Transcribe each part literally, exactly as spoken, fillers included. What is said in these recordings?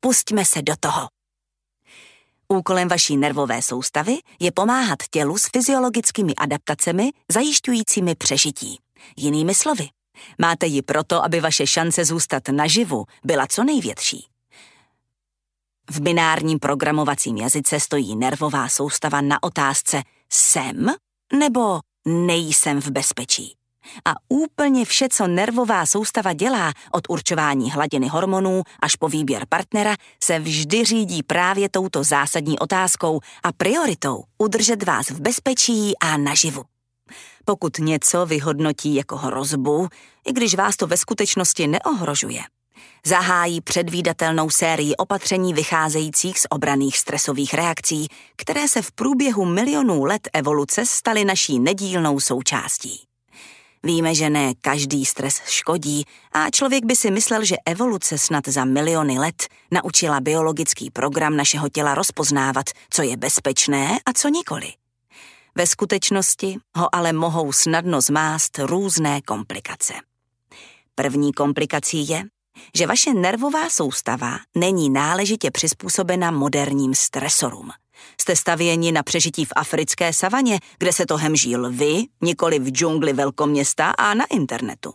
Pustíme se do toho. Úkolem vaší nervové soustavy je pomáhat tělu s fyziologickými adaptacemi zajišťujícími přežití. Jinými slovy, máte ji proto, aby vaše šance zůstat naživu byla co největší. V binárním programovacím jazyce stojí nervová soustava na otázce jsem nebo nejsem v bezpečí. A úplně vše, co nervová soustava dělá, od určování hladiny hormonů až po výběr partnera, se vždy řídí právě touto zásadní otázkou a prioritou udržet vás v bezpečí a naživu. Pokud něco vyhodnotí jako hrozbu, i když vás to ve skutečnosti neohrožuje, zahájí předvídatelnou sérii opatření vycházejících z obranných stresových reakcí, které se v průběhu milionů let evoluce staly naší nedílnou součástí. Víme, že ne každý stres škodí a člověk by si myslel, že evoluce snad za miliony let naučila biologický program našeho těla rozpoznávat, co je bezpečné a co nikoli. Ve skutečnosti ho ale mohou snadno zmást různé komplikace. První komplikací je, že vaše nervová soustava není náležitě přizpůsobena moderním stresorům. Jste stavěni na přežití v africké savaně, kde se to hemží lvy, nikoli v džungli velkoměsta a na internetu.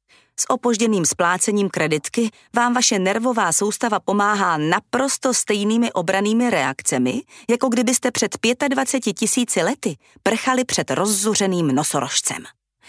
S opožděným splácením kreditky vám vaše nervová soustava pomáhá naprosto stejnými obrannými reakcemi, jako kdybyste před dvaceti pěti tisíci lety prchali před rozzuřeným nosorožcem.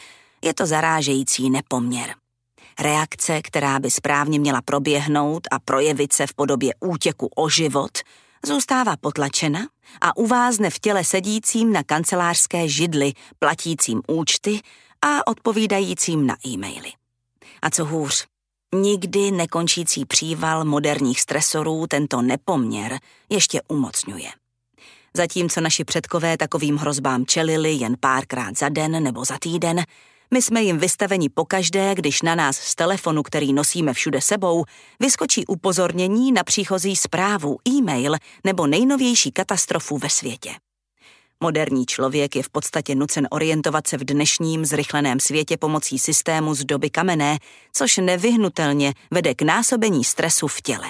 Je to zarážející nepoměr. Reakce, která by správně měla proběhnout a projevit se v podobě útěku o život, zůstává potlačena a uvázne v těle sedícím na kancelářské židli, platícím účty a odpovídajícím na e-maily. A co hůř, nikdy nekončící příval moderních stresorů tento nepoměr ještě umocňuje. Zatímco naši předkové takovým hrozbám čelili jen párkrát za den nebo za týden, my jsme jim vystaveni pokaždé, když na nás z telefonu, který nosíme všude sebou, vyskočí upozornění na příchozí zprávu, e-mail nebo nejnovější katastrofu ve světě. Moderní člověk je v podstatě nucen orientovat se v dnešním zrychleném světě pomocí systému z doby kamenné, což nevyhnutelně vede k násobení stresu v těle.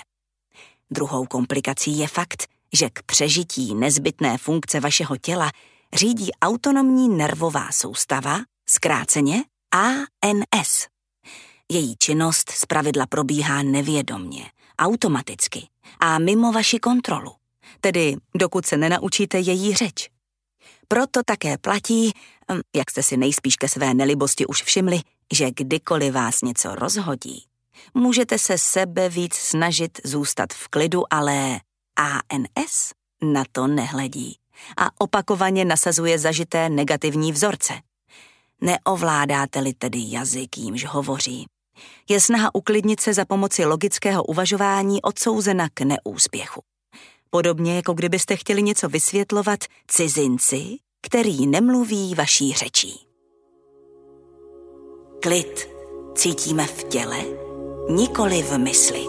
Druhou komplikací je fakt, že k přežití nezbytné funkce vašeho těla řídí autonomní nervová soustava, zkráceně A N S. Její činnost zpravidla probíhá nevědomně, automaticky a mimo vaši kontrolu, tedy dokud se nenaučíte její řeč. Proto také platí, jak jste si nejspíš ke své nelibosti už všimli, že kdykoliv vás něco rozhodí, můžete se sebe víc snažit zůstat v klidu, ale A N S na to nehledí a opakovaně nasazuje zažité negativní vzorce. Neovládáte-li tedy jazyk, jímž hovoří, je snaha uklidnit se za pomoci logického uvažování odsouzena k neúspěchu. Podobně jako kdybyste chtěli něco vysvětlovat cizinci, který nemluví vaší řečí. Klid cítíme v těle, nikoli v mysli.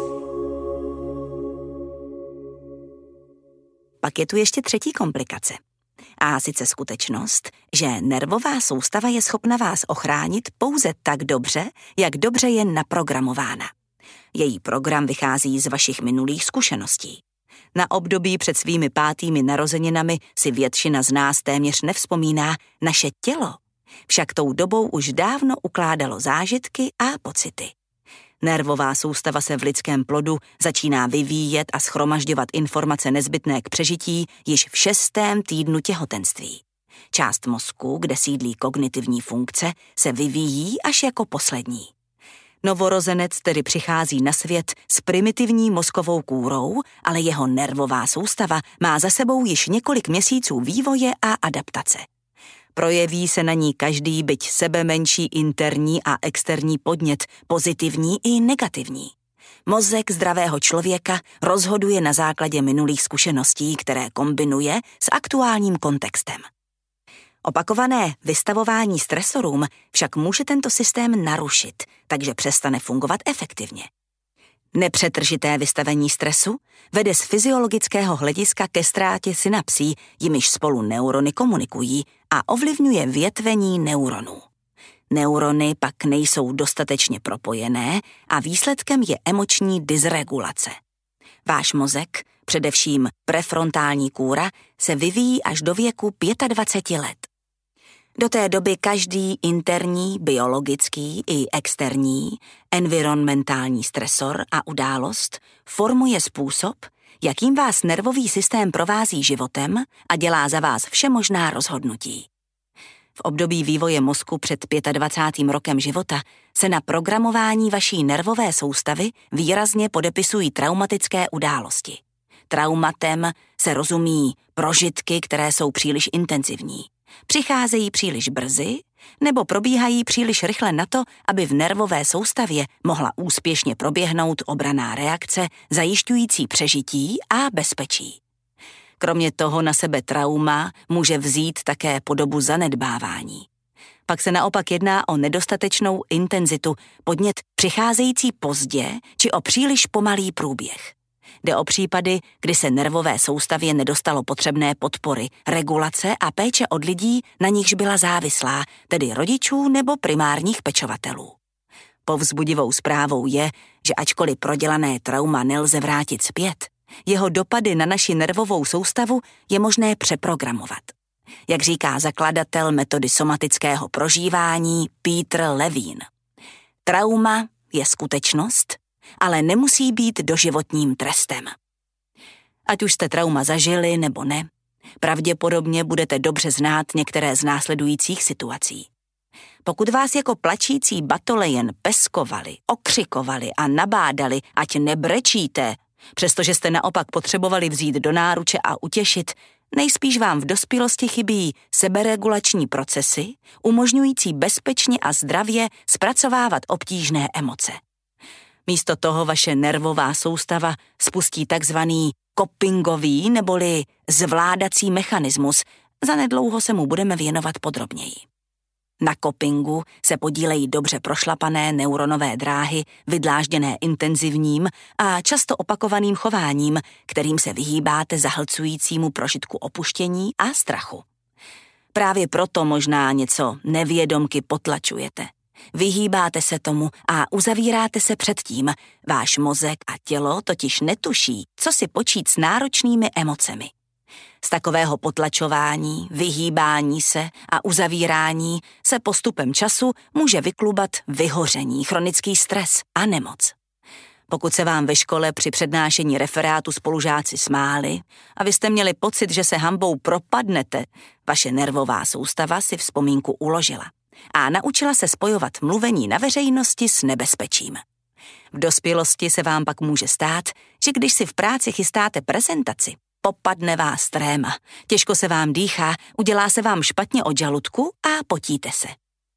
Pak je tu ještě třetí komplikace. A sice skutečnost, že nervová soustava je schopna vás ochránit pouze tak dobře, jak dobře je naprogramována. Její program vychází z vašich minulých zkušeností. Na období před svými pátými narozeninami si většina z nás téměř nevzpomíná, naše tělo však tou dobou už dávno ukládalo zážitky a pocity. Nervová soustava se v lidském plodu začíná vyvíjet a shromažďovat informace nezbytné k přežití již v šestém týdnu těhotenství. Část mozku, kde sídlí kognitivní funkce, se vyvíjí až jako poslední. Novorozenec tedy přichází na svět s primitivní mozkovou kůrou, ale jeho nervová soustava má za sebou již několik měsíců vývoje a adaptace. Projeví se na ní každý byť sebemenší interní a externí podnět, pozitivní i negativní. Mozek zdravého člověka rozhoduje na základě minulých zkušeností, které kombinuje s aktuálním kontextem. Opakované vystavování stresorům však může tento systém narušit, takže přestane fungovat efektivně. Nepřetržité vystavení stresu vede z fyziologického hlediska ke ztrátě synapsí, jimiž spolu neurony komunikují, a ovlivňuje větvení neuronů. Neurony pak nejsou dostatečně propojené a výsledkem je emoční dysregulace. Váš mozek, především prefrontální kůra, se vyvíjí až do věku dvacet pět let. Do té doby každý interní, biologický i externí, environmentální stresor a událost formuje způsob, jakým vás nervový systém provází životem a dělá za vás všemožná rozhodnutí. V období vývoje mozku před dvacátým pátým rokem života se na programování vaší nervové soustavy výrazně podepisují traumatické události. Traumatem se rozumí prožitky, které jsou příliš intenzivní, přicházejí příliš brzy nebo probíhají příliš rychle na to, aby v nervové soustavě mohla úspěšně proběhnout obranná reakce zajišťující přežití a bezpečí. Kromě toho na sebe trauma může vzít také podobu zanedbávání. Pak se naopak jedná o nedostatečnou intenzitu, podnět přicházející pozdě či o příliš pomalý průběh. Jde o případy, kdy se nervové soustavě nedostalo potřebné podpory, regulace a péče od lidí, na nichž byla závislá, tedy rodičů nebo primárních pečovatelů. Povzbudivou zprávou je, že ačkoliv prodělané trauma nelze vrátit zpět, jeho dopady na naši nervovou soustavu je možné přeprogramovat. Jak říká zakladatel metody somatického prožívání Peter Levine. Trauma je skutečnost, ale nemusí být doživotním trestem. Ať už jste trauma zažili nebo ne, pravděpodobně budete dobře znát některé z následujících situací. Pokud vás jako plačící batole jen peskovali, okřikovali a nabádali, ať nebrečíte, přestože jste naopak potřebovali vzít do náruče a utěšit, nejspíš vám v dospělosti chybí seberegulační procesy, umožňující bezpečně a zdravě zpracovávat obtížné emoce. Místo toho vaše nervová soustava spustí takzvaný copingový neboli zvládací mechanismus. Zanedlouho se mu budeme věnovat podrobněji. Na copingu se podílejí dobře prošlapané neuronové dráhy, vydlážděné intenzivním a často opakovaným chováním, kterým se vyhýbáte zahlcujícímu prožitku opuštění a strachu. Právě proto možná něco nevědomky potlačujete. Vyhýbáte se tomu a uzavíráte se před tím. Váš mozek a tělo totiž netuší, co si počít s náročnými emocemi. Z takového potlačování, vyhýbání se a uzavírání se postupem času může vyklubat vyhoření, chronický stres a nemoc. Pokud se vám ve škole při přednášení referátu spolužáci smáli a vy jste měli pocit, že se hanbou propadnete, vaše nervová soustava si vzpomínku uložila a naučila se spojovat mluvení na veřejnosti s nebezpečím. V dospělosti se vám pak může stát, že když si v práci chystáte prezentaci, popadne vás tréma, těžko se vám dýchá, udělá se vám špatně od žaludku a potíte se.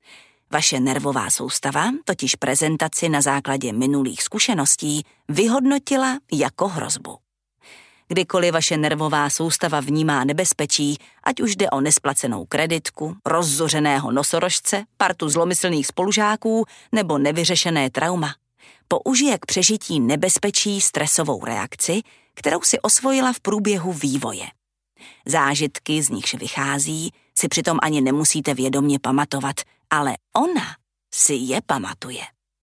Vaše nervová soustava totiž prezentaci na základě minulých zkušeností vyhodnotila jako hrozbu. Kdykoliv vaše nervová soustava vnímá nebezpečí, ať už jde o nesplacenou kreditku, rozzořeného nosorožce, partu zlomyslných spolužáků nebo nevyřešené trauma, použije k přežití nebezpečí stresovou reakci, kterou si osvojila v průběhu vývoje. Zážitky, z nichž vychází, si přitom ani nemusíte vědomě pamatovat, ale ona si je pamatuje.